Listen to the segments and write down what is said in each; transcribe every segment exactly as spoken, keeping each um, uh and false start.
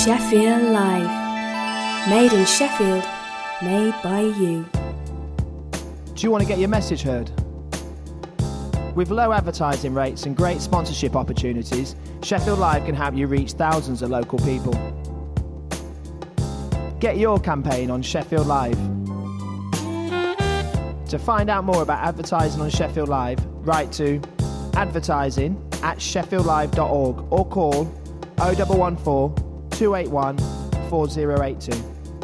Sheffield Live. Made in Sheffield, made by you. Do you want to get your message heard? With low advertising rates and great sponsorship opportunities, Sheffield Live can help you reach thousands of local people. Get your campaign on Sheffield Live. To find out more about advertising on Sheffield Live, write to advertising at sheffield live dot org or call oh one one four, two eight one, four oh eight two.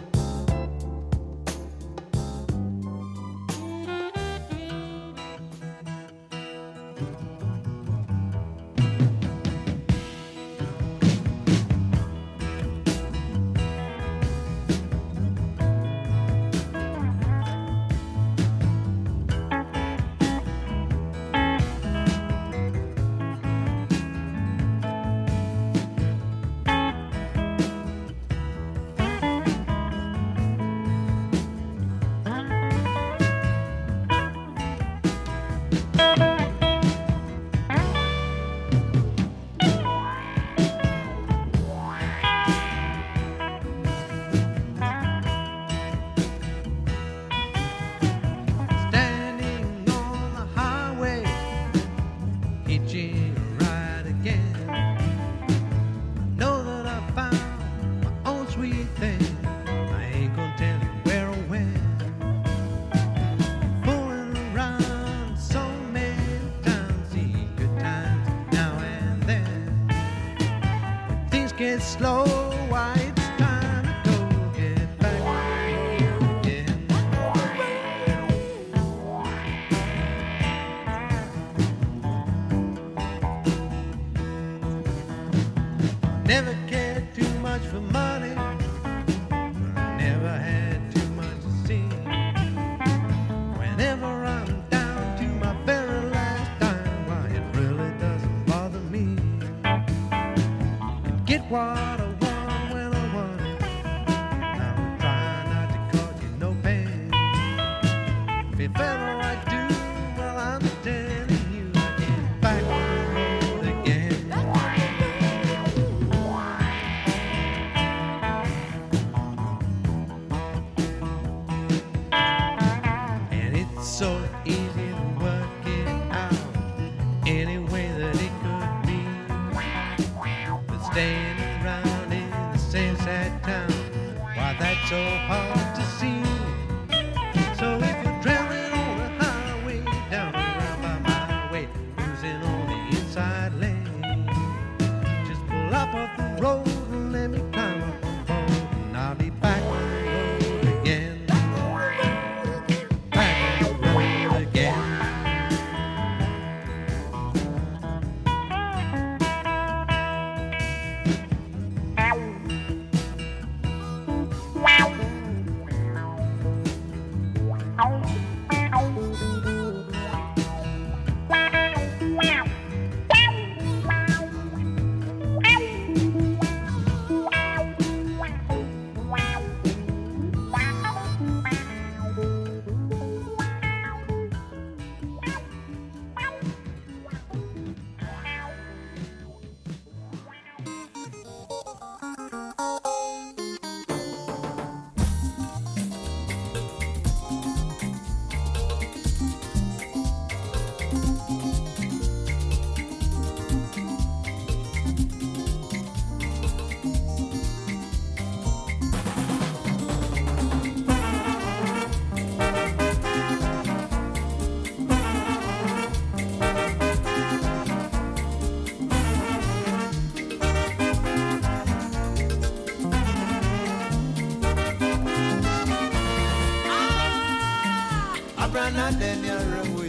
Abrana Daniel Ramwe.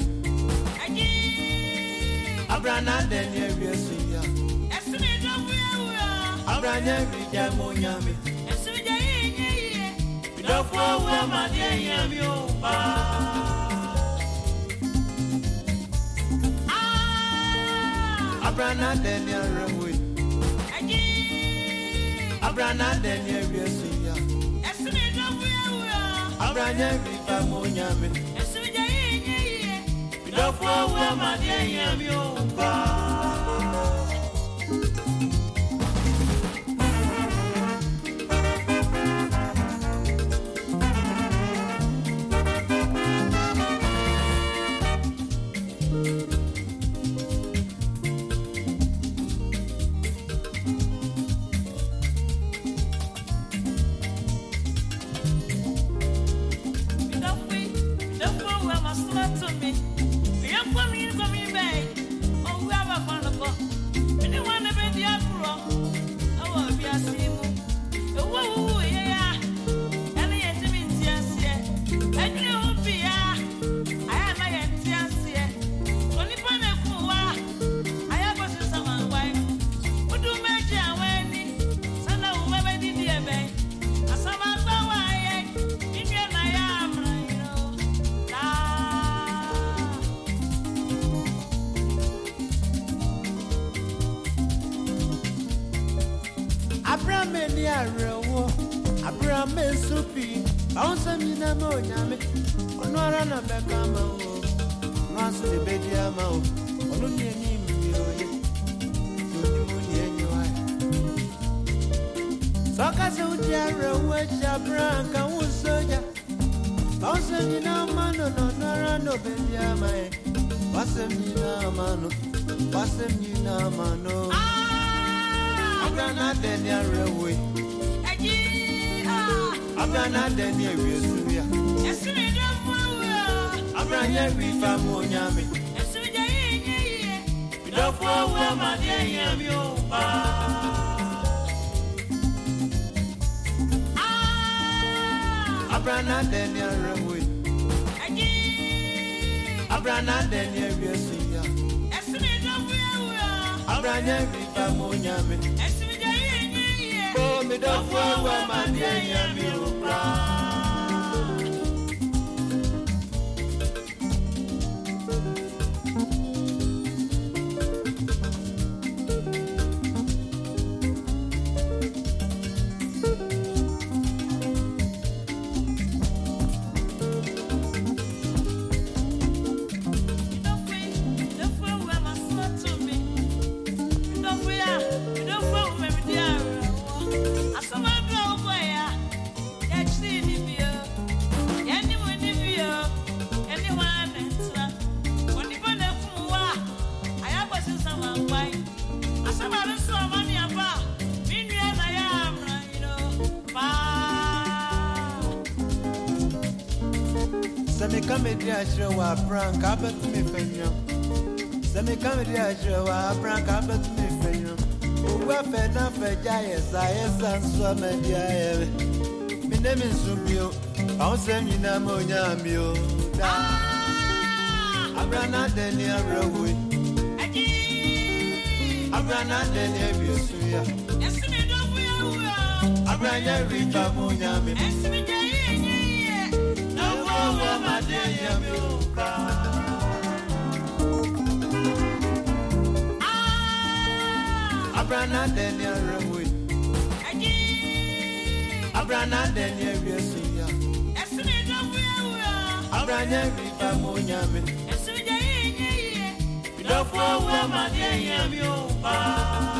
Abrana Daniel Rasuya. Abrana Rija Monyami. Bidofo wa madie yami opa. Abrana Daniel Ramwe. Abrana Daniel Rasuya. Abrana Rija Monyami. Bidofo wa madie yami opa. Abraham ni arewo Abraham supi Bawsa mi na mo nyame Ono ara na beka ma o Masu de bedia ma o Ono ni ni mi o ye Oni mo ni enyo ai Soka se uti arewo Abraham ka unsoja Bawsa mi na mano no ara no bedia ma e Bawsa mi na mano Bawsa mi na mano Abrana denia rewe Aji ah Abrana denia wesuya Esuri do fwa Abranya wi famo nyame Esuja yeye Do fwa wa ma de yami o pa Ah Abrana denia rewe Aji Abrana denia wesuya Esuri do fwa Abranya wi famo nyame Oh, me don't fall where my dear you cry. Semi comedy ashra wa prank abet me fenyo. Semi comedy ashra wa prank abet me fenyo. Wa fe na fe jaye sa yesa so na dia e. Mi name is Zubio. Aw sem nyina mo nyami o. Da. Abrana denia rewe. Aji. Abrana denia bisuya. Esmi do buya buya. Abrana rifa mo nyami. Esmi jaye nye. Oh, my dear, you cry. Ah, Abrana denia rewe. Aji. Abrana denia bisuya. Esmi do buya buya. Abrana rifa mo nyame. Esmi jaye nye. Do fwa ma dear, you cry.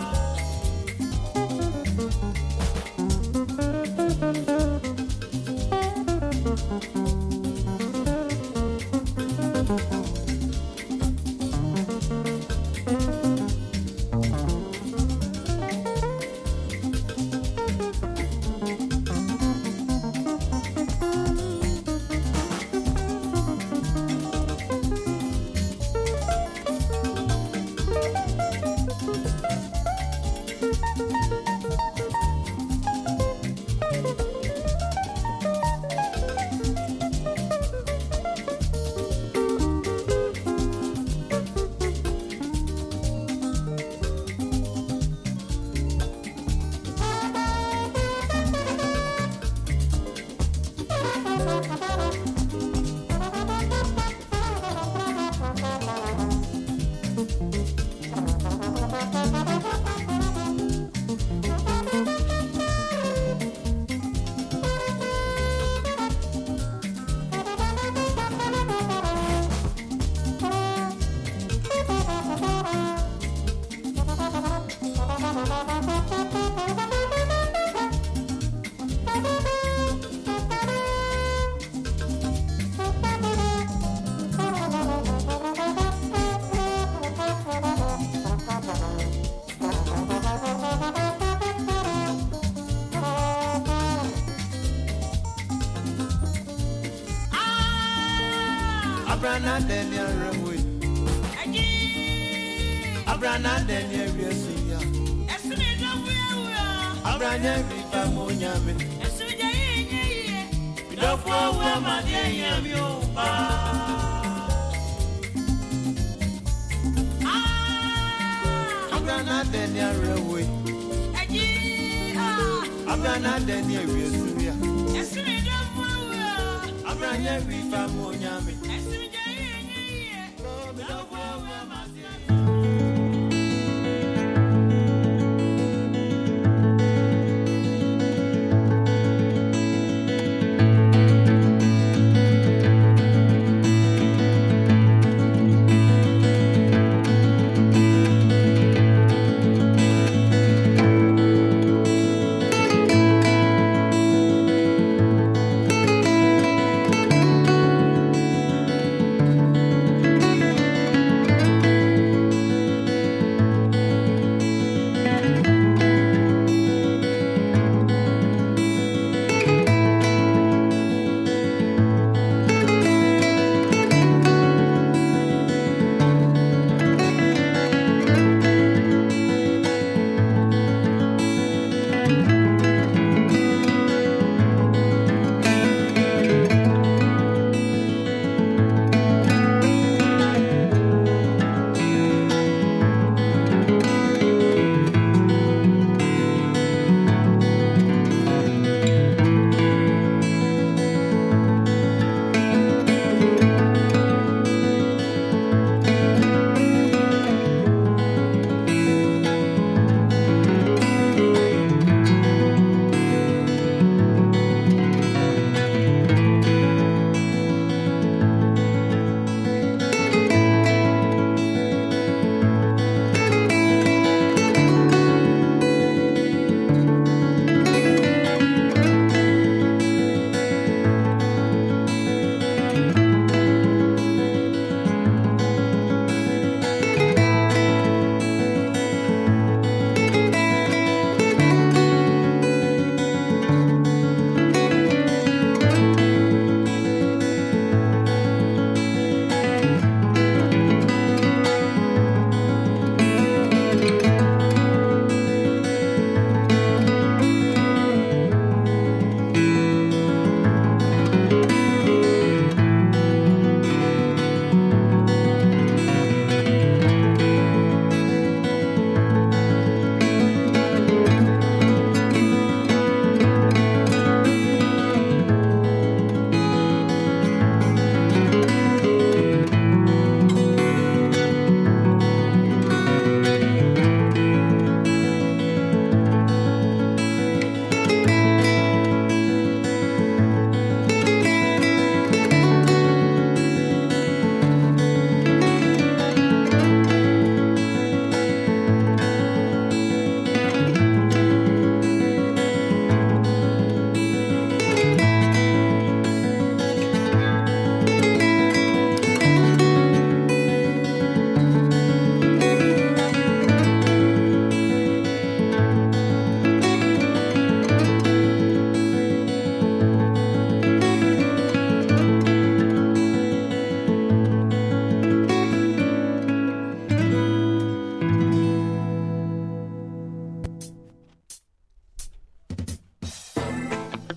Abrana denia rewe. Aji. Abrana denia bisuya. Esmi do buya buya. Abrana rifa mo nyame. Esmi jaye nye. Do fwa ma de yami o pa. Ah. Abrana denia rewe. Aji. Ah. Abrana denia bisuya. Esmi do buya buya. Abrana rifa mo nyame. Esmi jaye nye. Do fwa ma de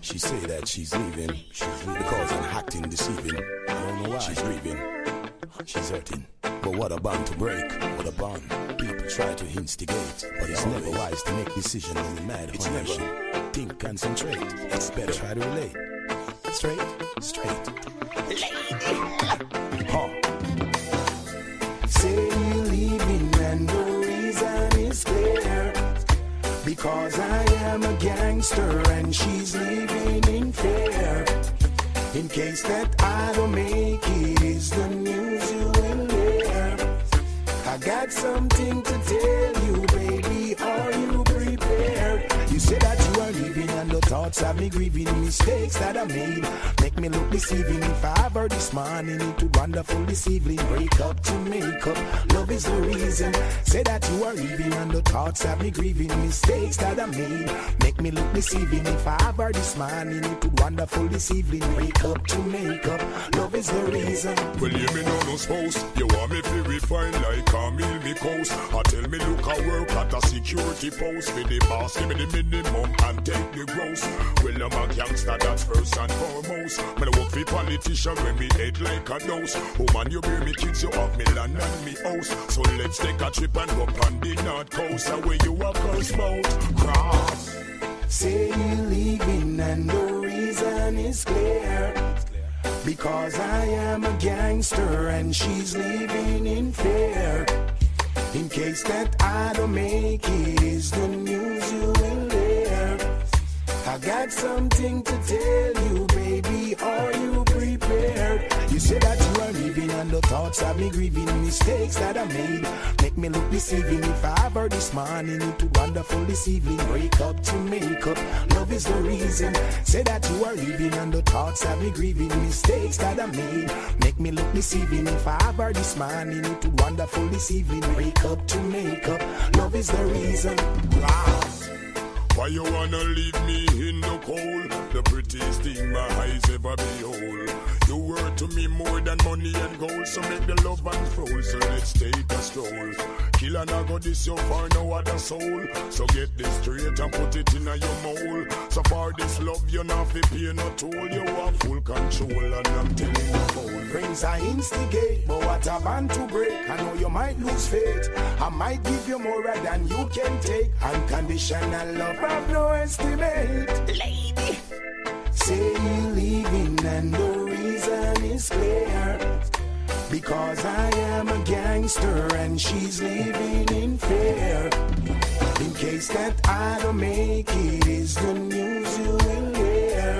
She say that she's leaving, she's leaving because I'm acting deceiving. I don't know why. She's grieving, she's hurting. But what a bond to break, what a bond. People try to instigate, but it's never wise to make decisions when you're mad. It's never think, concentrate. It's better try to relate. Straight, straight. Lady, huh. Say you're leaving and the reason is clear. Because I am a gangster and she's living in fear. In case that I don't make it, is the news you will hear. I got something to tell you, baby, are you prepared? You say that you are leaving and the thoughts have me grieving. Mistakes that I made make me look deceiving. If I ever this morning into wonderful this evening, break up to make up, love is the reason. Say that you are leaving and the thoughts have me grieving. Mistakes that I made make me look deceiving. If I ever this morning into wonderful this evening, break up to make up, love is the reason. Well, you me know no spouse. You want me to refine like Camille me coast. I tell me look I work at a security post. For the boss, give me the minimum and take the gross. Well, I'm a gangster, that's first and foremost. Man, I work for politician when me hate like a dose. Oh man, you bear me kids, you have me land and me house. So let's take a trip and go on the north coast. Where you are first boat, cross. Say you're leaving and the reason is clear. Because I am a gangster and she's living in fear. In case that I don't make it, is the news you will hear. I got something to tell you, baby, are you prepared? You say that you are leaving and the thoughts have me grieving. Mistakes that I made make me look deceiving. If I ever this morning into wonderful this evening, break up to make up, love is the reason. Say that you are leaving and the thoughts have me grieving. Mistakes that I made make me look deceiving. If I ever this morning into wonderful this evening, break up to make up, love is the reason. Wow. Why you wanna leave me in the cold? The prettiest thing my eyes ever behold. You were to me more than money and gold. So make the love unfold, so let's take a stroll. Kill and I go this you for no other soul. So get this straight and put it in your mold. So for this love you not fi pay no toll. You have full control and I'm telling you cold. Friends I instigate, but what a band to break. I know you might lose faith. I might give you more than you can take. Unconditional love have no estimate. Lady, say you're leaving and the reason is clear. Because I am a gangster and she's living in fear. In case that I don't make it, is the news you will hear.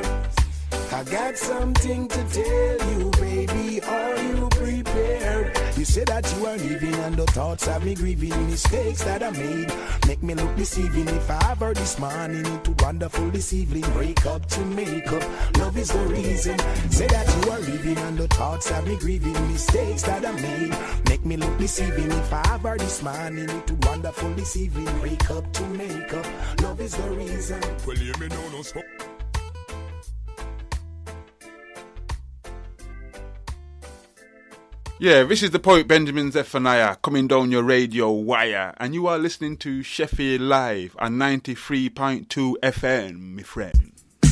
I got something to tell you, baby, are you prepared? You say that you are leaving and the thoughts have me grieving. Mistakes that I made make me look deceiving. If I ever this morning into wonderful this evening, break up to make up, love is the reason. Say that you are leaving and the thoughts have me grieving. Mistakes that I made make me look deceiving. If I ever this morning into wonderful this evening, break up to make up, love is the reason. Well, you me know no spouse. Yeah, this is the poet Benjamin Zephaniah coming down your radio wire, and you are listening to Sheffield Live on ninety-three point two F M, my friend.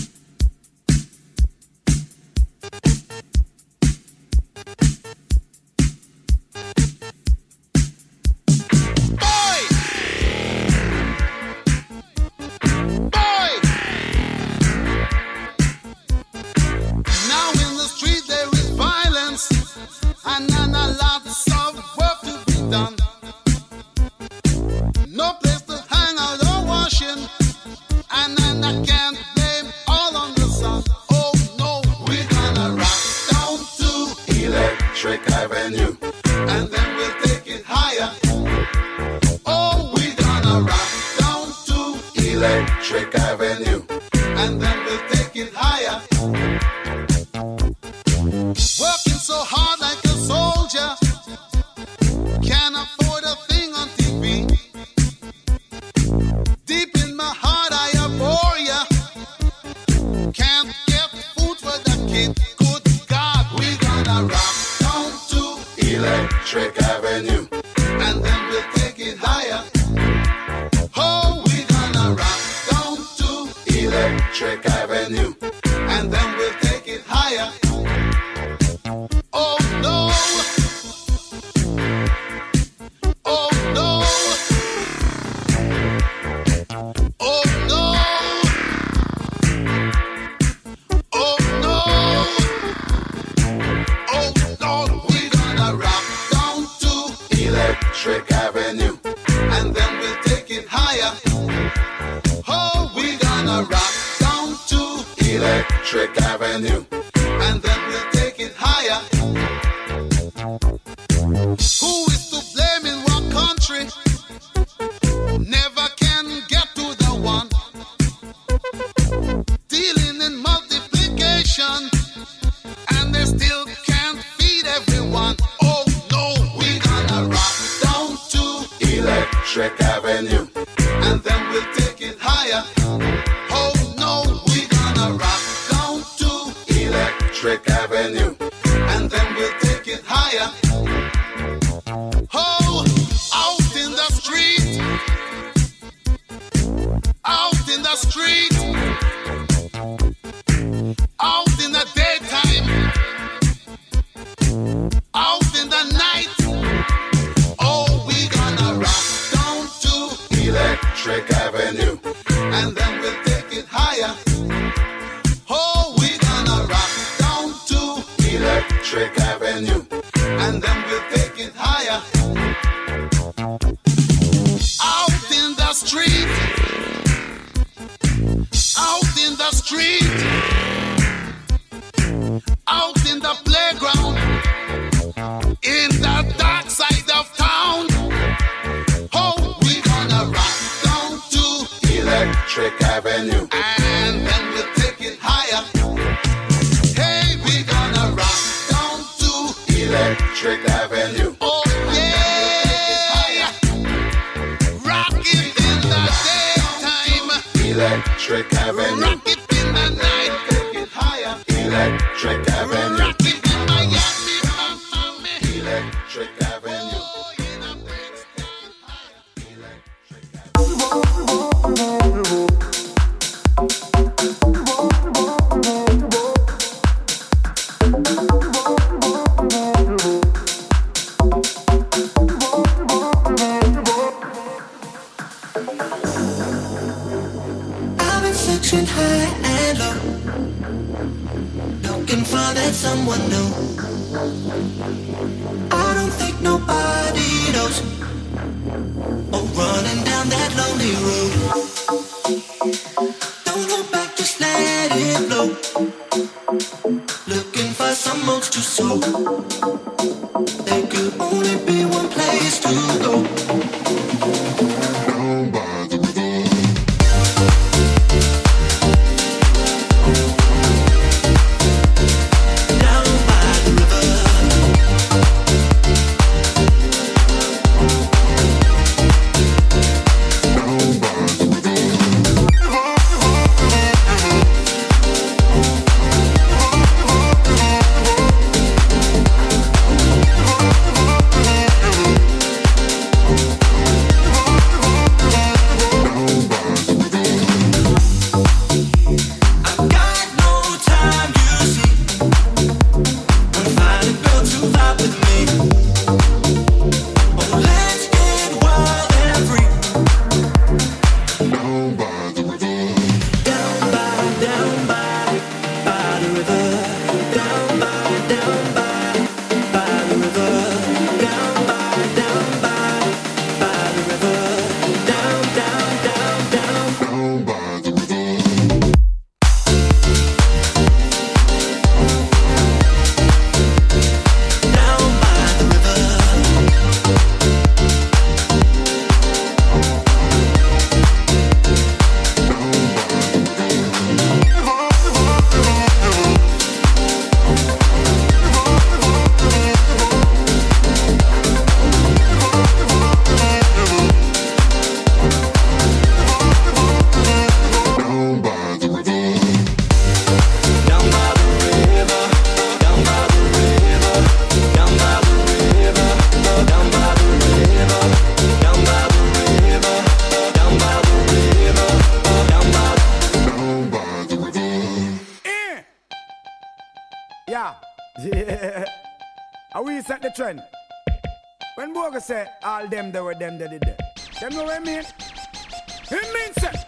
And then a lot of work to be done. No place to hang out or washing. And then I can't blame all on the sun. Oh no, we're gonna rock down to Electric Avenue. And then we'll take it higher. Oh, we're gonna rock down to Electric Avenue. And then we'll take it higher. Working so hard like a soldier, can't afford a thing on T V. Deep in my heart I abhor ya. Can't get food for the kid. Good God, we gonna rock down to Electric Avenue, and then we'll take it higher. Oh, we gonna rock down to Electric Avenue. Electric Avenue. And then we'll take it higher. Who is to blame in one country? Never can get to the one. Dealing in multiplication, and they still can't feed everyone. Oh no, we're gonna rock down to Electric Avenue, and then we'll take it higher. Oh no, we're gonna rock down to Electric Avenue, and then we'll take it higher. Oh, out in the street, out in the street, out in the daytime, out in the night. Oh, we gonna rock down to Electric Avenue, and then we'll take it higher. Oh, we gonna rock down to Electric Avenue, and then we'll take it higher. Out in the street, out in the street, out in the playground, in the dark side of town. Oh, we gonna rock down to Electric Avenue, and then we'll take it higher. Hey, we gonna rock down to Electric Avenue. Oh yeah, rock it in the daytime, Electric Avenue. Rock it in the night, take it higher, Electric Avenue. Rock it in Miami, Miami, Electric Avenue. Oh, in the Bronx, take it higher, Electric I've been searching high and low, looking for that someone new. I don't think nobody knows. Oh, running down that lonely road. Don't hold back, just let it flow. Looking for some modes to sow. There could only be one place to go. Down by the river. Yeah. And we set the trend. When Boga say all them they were them they did that. Them know what I mean? It means that we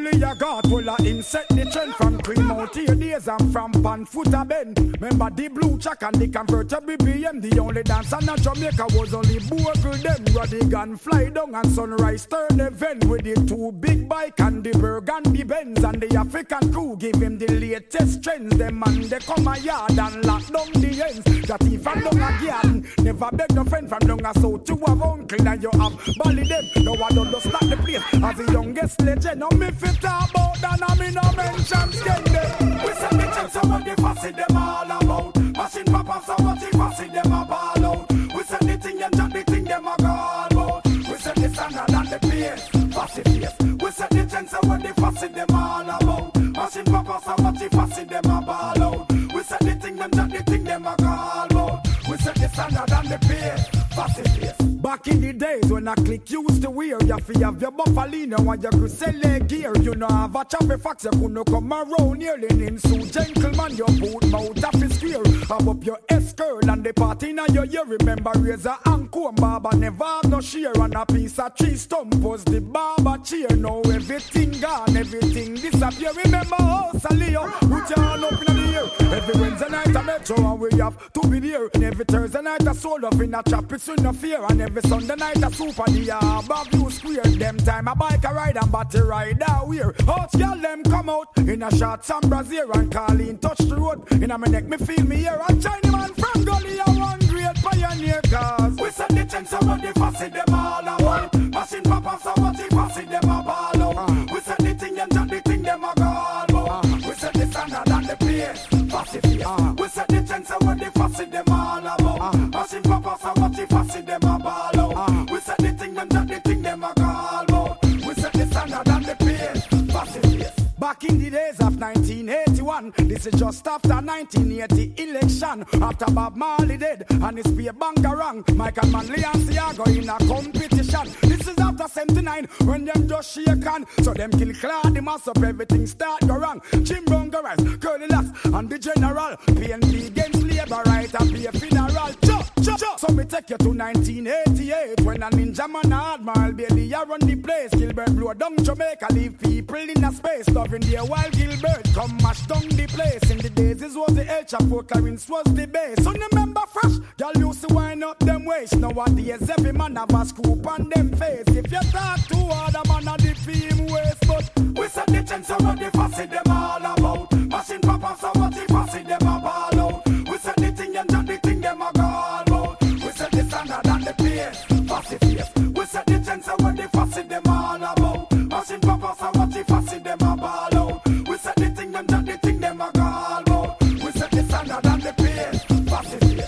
Billy a got full of insect the trend from Queen Mountain days and from Panfoota Ben. Remember the blue chuck and the convertible B M. The only dance on a Jamaica was only Bogle them. Rodigan fly down and Sunrise turn event with the two big bike and the Burgundy Benz and the African crew give him the latest trends. Them man they come a yard and lock down the ends. That if I'm down again, never beg no friend from down a south to have uncle and you have Bally them. No I don't just start the place as the youngest legend. No me fit talk about that and me no mention skin them. We say the chance so what the fussy them all about. Machine papa so what the fussy them a ball out. We say the thing and just the thing them a call about. We say the standard and the pace, fussy face. We say the chance so what the fussy them all about. Machine papa so what the fussy them a ball out. We say the thing and just the thing them a call about. We say the standard and the pace, fussy face. Back in the days when I click used to wear, you fi have your buffalino and your Crucelle gear. You know have a choppy fox, you couldn't come around here. Linen suit, gentleman, your boot mouth off is square. Have up your S-curl and the party now your year. Remember razor and comb, barber never have no shear. And a piece of tree stump was the barber chair. Now everything gone, everything disappear. Remember house and Leo, put your hand up in the air. Every Wednesday night a metro and we have to be there. And every Thursday night a soul up in a chop, it's in no fear. And every Sunday night a super the Harbour View Square. Them time a bike a ride and battery ride a wear. Hot girl them come out in a short and brazier and Carleen touch the road. In a me neck me feel me here. A Chinese man from Gully a one great pioneer cause we said the chance about the fussy them all about. Machine papa so what the fussy them a ball out. Uh. We said the thing and just the thing them a call out. Uh. We said the standard and the pace, fussy face. Uh. We said the chance about the fussy them all about. Uh. Machine papa so what the fussy them a ball out. Uh. We said the thing and just the thing them a call out. We said the standard and the pace, fussy face. Back in the days of nineteen eighty-one, this is just after nineteen eighty election. After Bob Marley dead and his peer bangarang, Michael Manley and Siago in a competition. This is after seventy-nine when them just shake hand. So them kill Claude, the mass up, everything start go wrong. Jim Brown go rise, Curly Locks and the general. P N P against labor right and pay a funeral. Chop, chop, chop. So me take you to nineteen eighty-eight when a ninja man Admiral Bailey a run the place. Gilbert blow down Jamaica, leave people in a space. Loving there while Gilbert come mash down the place. In the days this was the El Chapo, Clarence was the base. So remember fresh, y'all used to wind up them waist. Nowadays every man have a scoop on them face. If you talk too hard, a man a the film waste. But we said the chance of what the fussy them all about. Machine papa so what the fussy them a ball out. We said the thing and just the thing them a call out. We said the standard and the pace, fussy face. We said the chance of what the fussy them all about. Machine papa so what the fussy them a ball out. We said the thing and just the thing them a call out. We said the standard and the pace, fussy face.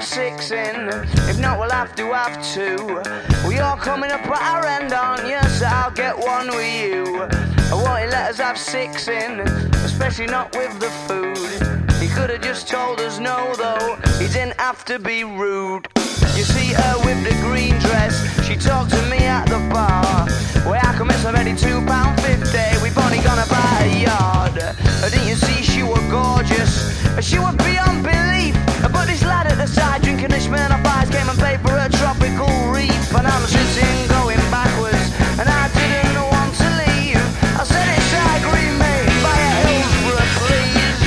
six in. If not, we'll have to have two. Well, you're coming up at our end, aren't you? So I'll get one with you. I won't he let us have six in, especially not with the food. He could have just told us no, though. He didn't have to be rude. You see her with the green dress, she talked to me at the bar. Well, I can miss already two pound fifty. We've only gone about a yard. Didn't you see she was gorgeous? She was beyond belief. But this lad at the side drinking the Smirnoff Ice came and paid for a tropical reef. And I'm sitting going backwards, and I didn't want to leave. I said it's I agree, mate, buy a Hillsborough, please.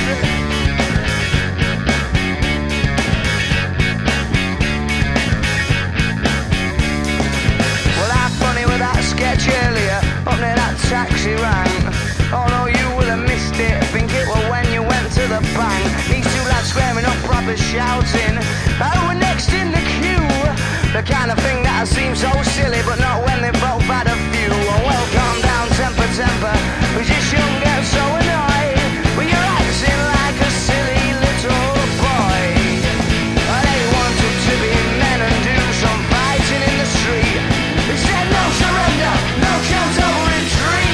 Well, I'm funny with that sketch earlier, up near that taxi rank. Although you will have missed it, think it was when you went to the bank. These two lads squaring up, proper shouting, oh, we're next in the queue. The kind of thing that seems so silly, but not when they both had a few. Oh, well, calm down, temper, temper, we just shouldn't get so annoyed. But you're acting like a silly little boy. Well, they wanted to be men and do some fighting in the street. They said no surrender, no count over retreat.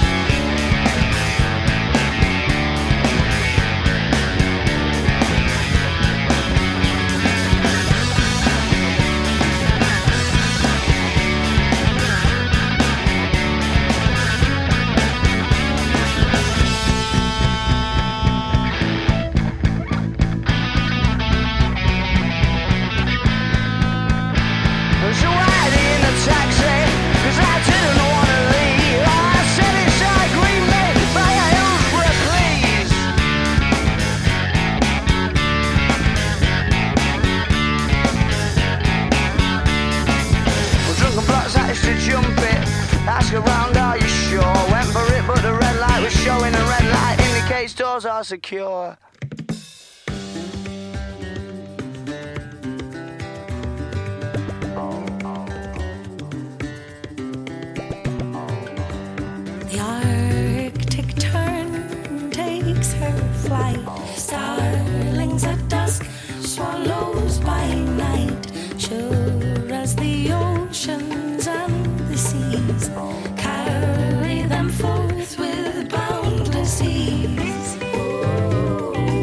Around, are you sure? Went for it, but the red light was showing. The red light indicates doors are secure. The Arctic tern takes her flight. Starlings at dusk, swallows by night. Sure as the oceans and the seas carry them forth with boundless ease.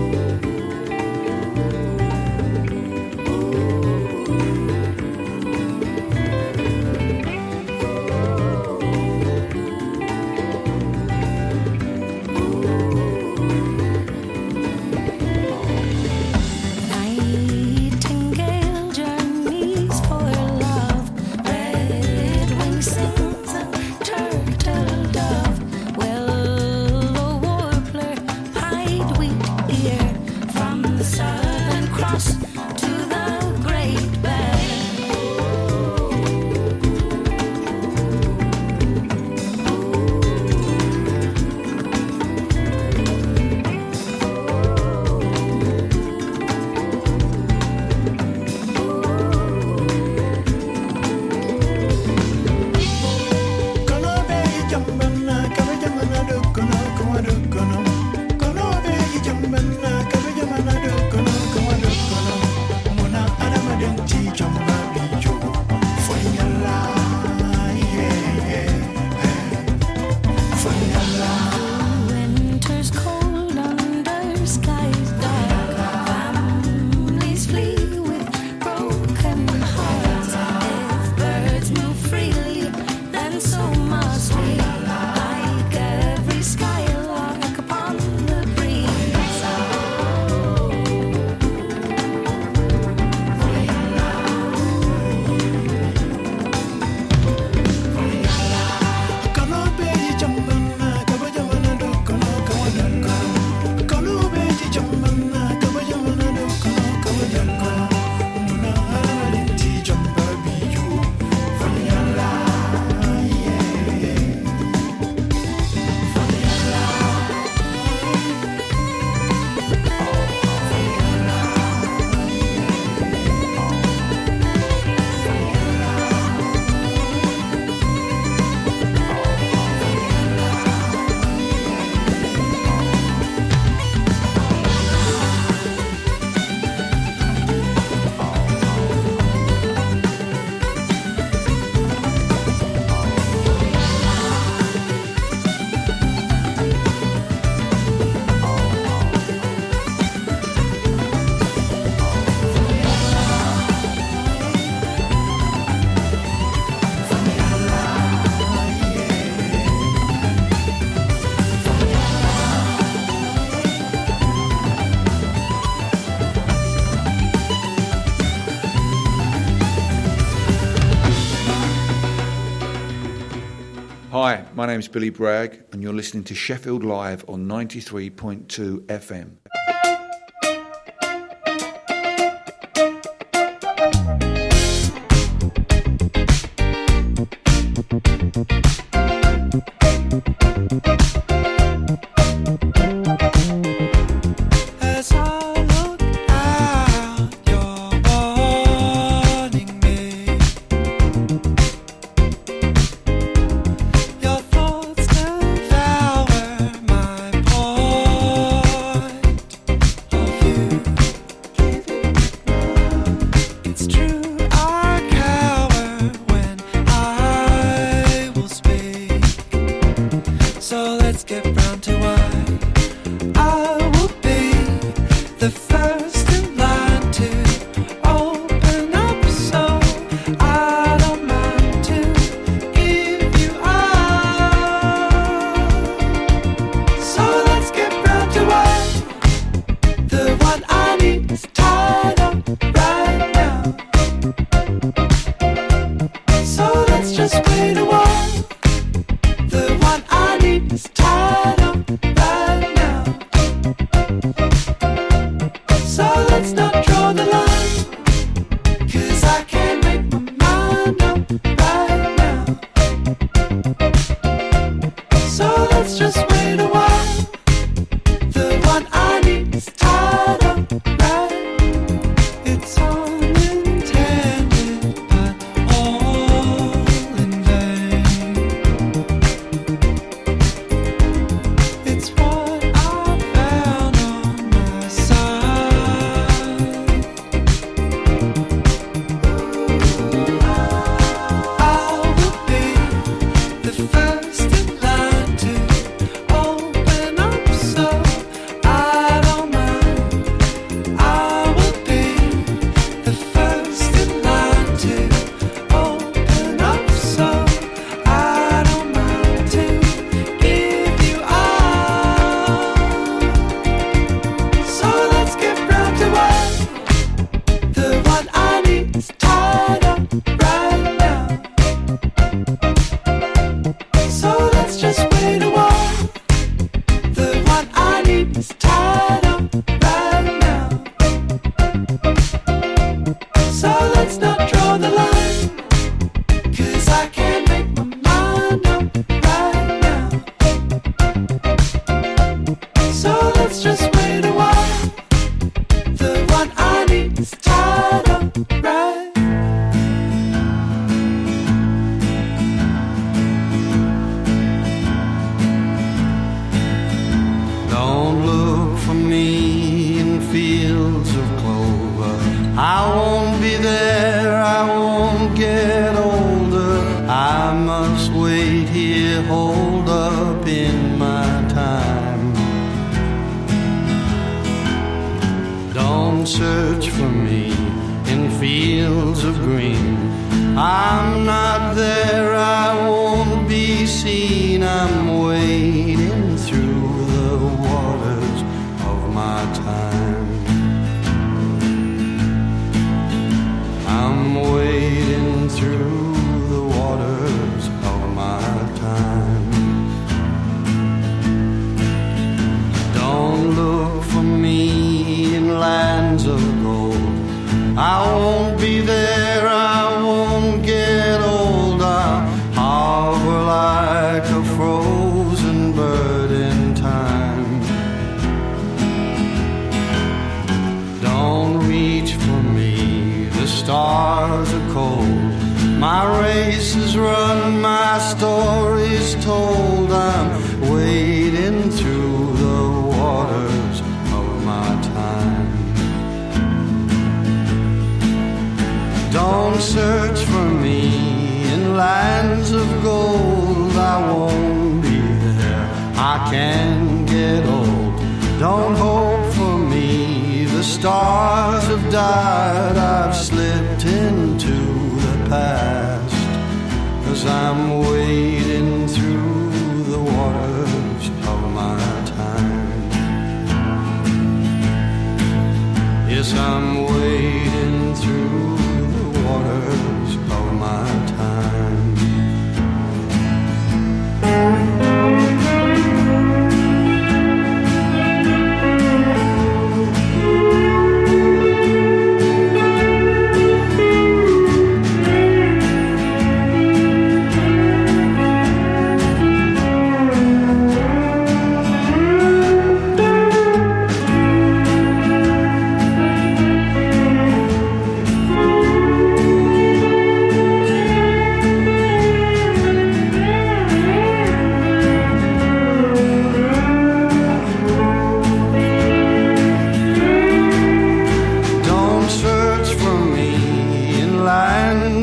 Hi, my name is Billy Bragg, and you're listening to Sheffield Live on ninety-three point two F M.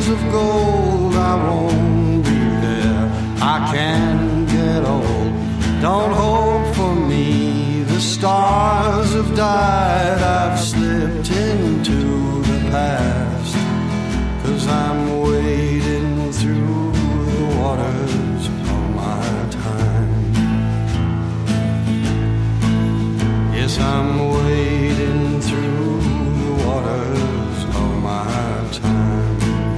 of gold, I won't be there. I can't get old. Don't hope for me. The stars have died. I've slipped into the past. 'Cause I'm wading through the waters of my time. Yes, I'm wading through the waters of my time.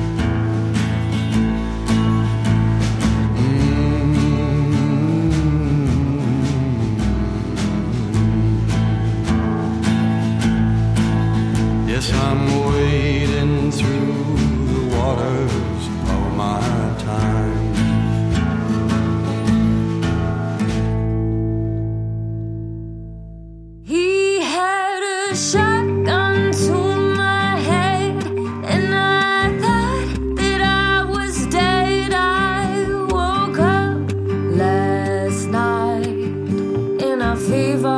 Yes, I'm wading through the waters of my time. He had a shotgun to my head, and I thought that I was dead. I woke up last night in a fever.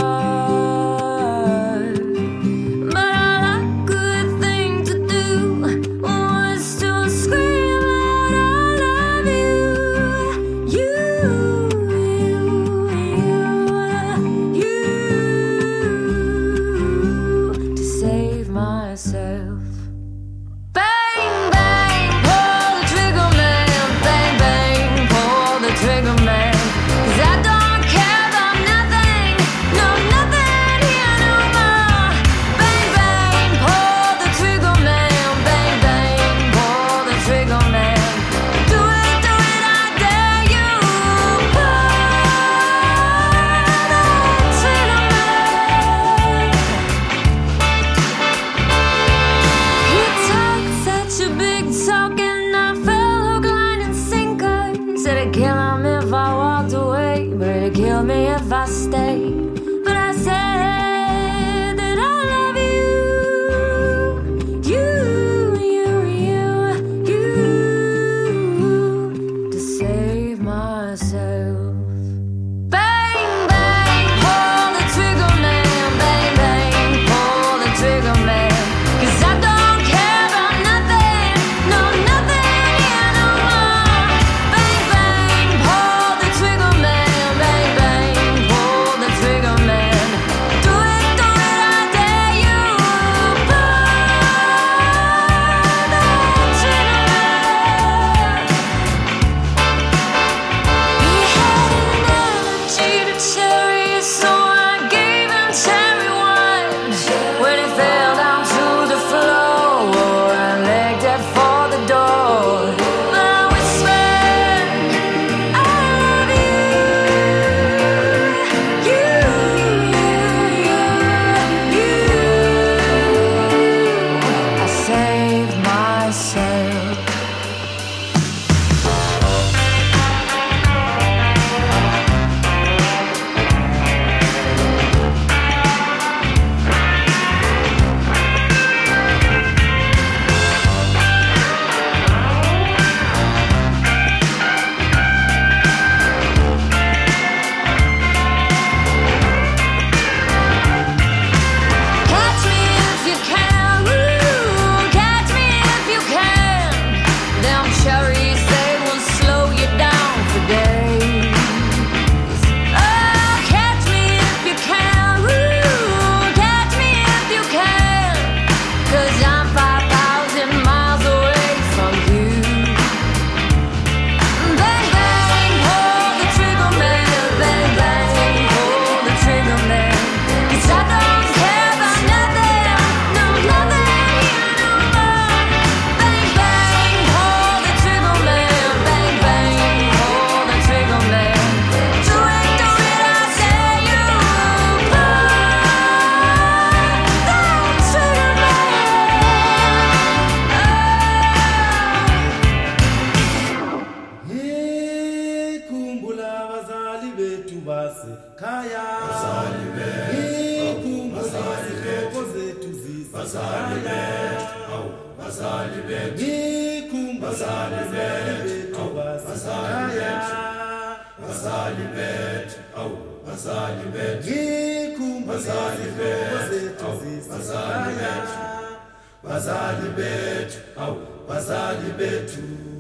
Bazali bet, oh, bazali bethu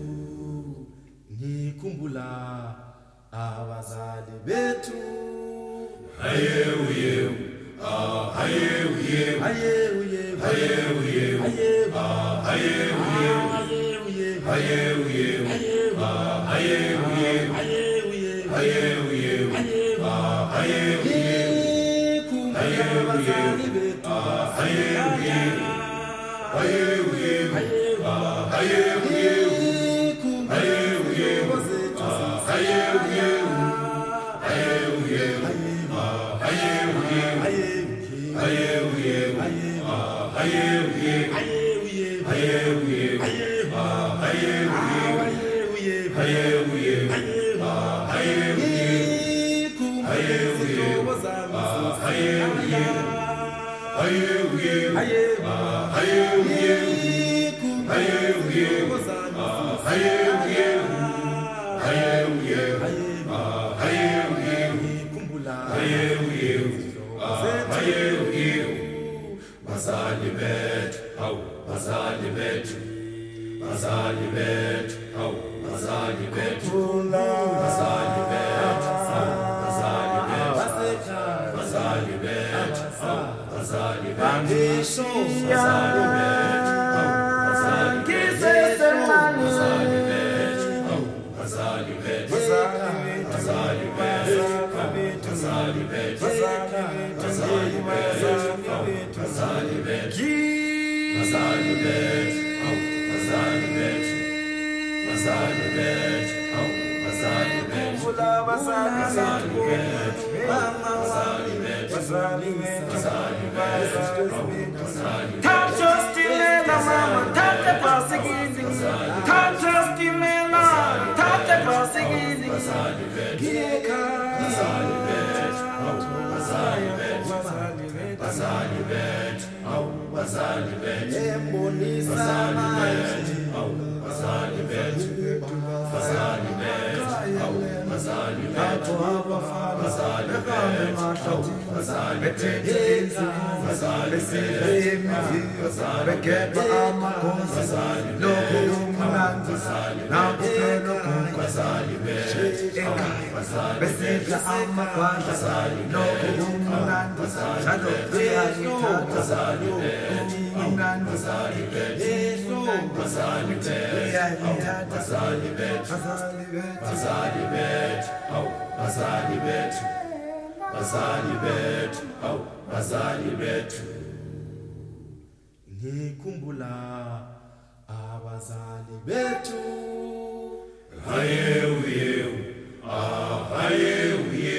ngikhumbula abazali bethu haye uye ah haye uye haye uye haye uye ah haye uye haye uye ah haye uye haye uye haye uye ah haye uye haye uye ah haye uye haye uye ah haye uye haye uye ah haye uye Bazali bet, au, bazali bet, bazali bet, au, bazali bet, bazali bet, au, bazali bet, bazali bet, au, bazali bet, bazali bet, au, bazali bet, bazali bet, au, bazali bet, bazali bet, bazali bet, bazali bet, bazali bet, Bazali bet, Bazali bet, oh, Bazali bet, Bazali bet, oh, Bazali bet, Bazali bet, Bazali bet, Bazali bet, Bazali bet, oh, Bazali bet. Tam justimela mama, tam te pasigini, tam justimela, tam te pasigini. Bazali bet, Bazali bet, oh, Bazali bet, Bazali bet, Bazali bet. Bazali bet, Bazali bet, oh, Bazali bet, Bazali bet, oh, Bazali bet, Bazali bet, oh, Bazali bet, Bazali bet, Bazali Bazali bet, Bazali bet, oh, Bazali bet, Bazali bet, oh, Bazali bet, Bazali bet, oh, Bazali bet. Ngikhumbula abazali bethu. Haye uye, ah haye uye.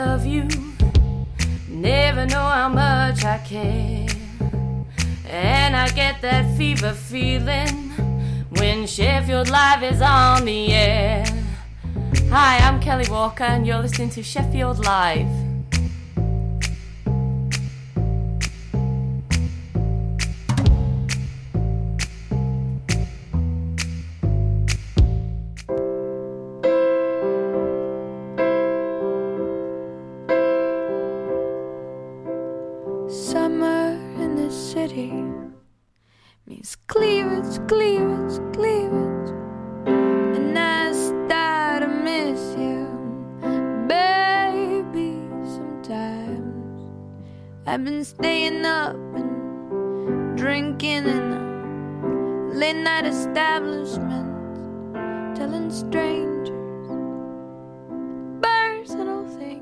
love you, never know how much I care. And I get that fever feeling when Sheffield Live is on the air. Hi, I'm Kelly Walker and you're listening to Sheffield Live. Summer in the city means cleavage, cleavage, cleavage. And I start to miss you, baby, sometimes. I've been staying up and drinking in a late night establishment, telling strangers personal things.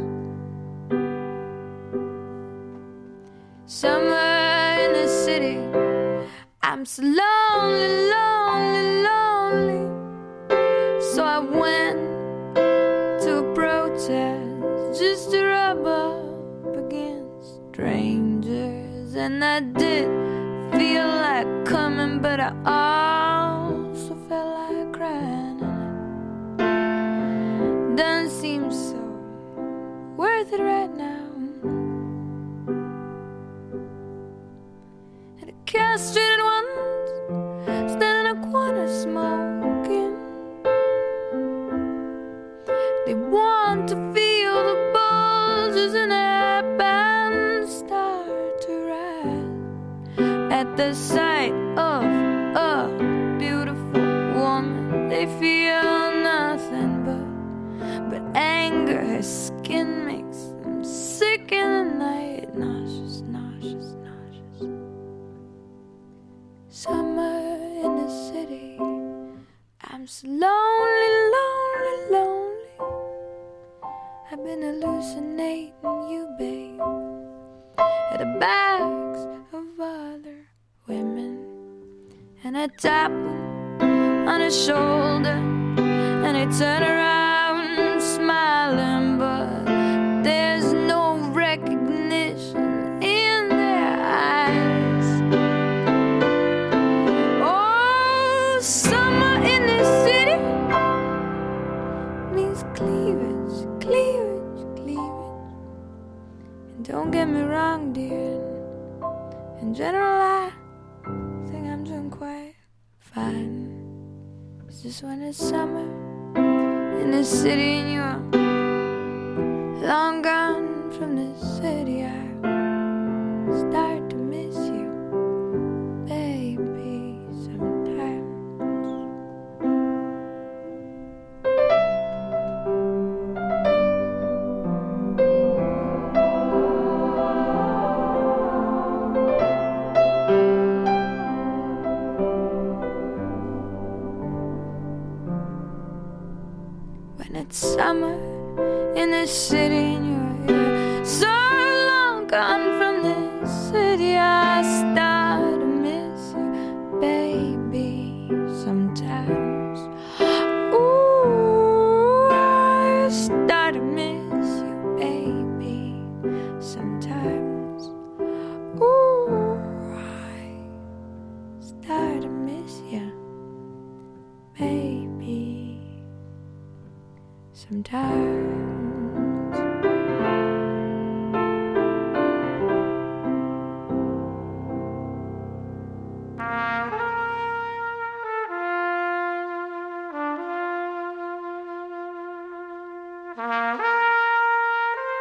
Summer in the city, I'm so lonely, lonely, lonely. So I went to a protest just to rub up against strangers. And I did feel like coming, but I also felt like crying. And it doesn't seem so worth it right now. Castrated ones stand in a corner smoking. They want to feel the bulges in their pants start to rise at the sight of a beautiful woman. They feel nothing but but anger. Her skin makes them sick in the night, nauseous, nauseous, nauseous. Summer in the city, I'm so lonely, lonely, lonely. I've been hallucinating you, babe, at the backs of other women. And I tap them on his shoulder, and they turn around smiling, but there's no recognition in their eyes. Summer in the city means cleavage, cleavage, cleavage. And don't get me wrong, dear, in general I think I'm doing quite fine. It's just when it's summer in the city and you're long gone from the city, I start to miss you, baby, sometimes. When it's summer in the city and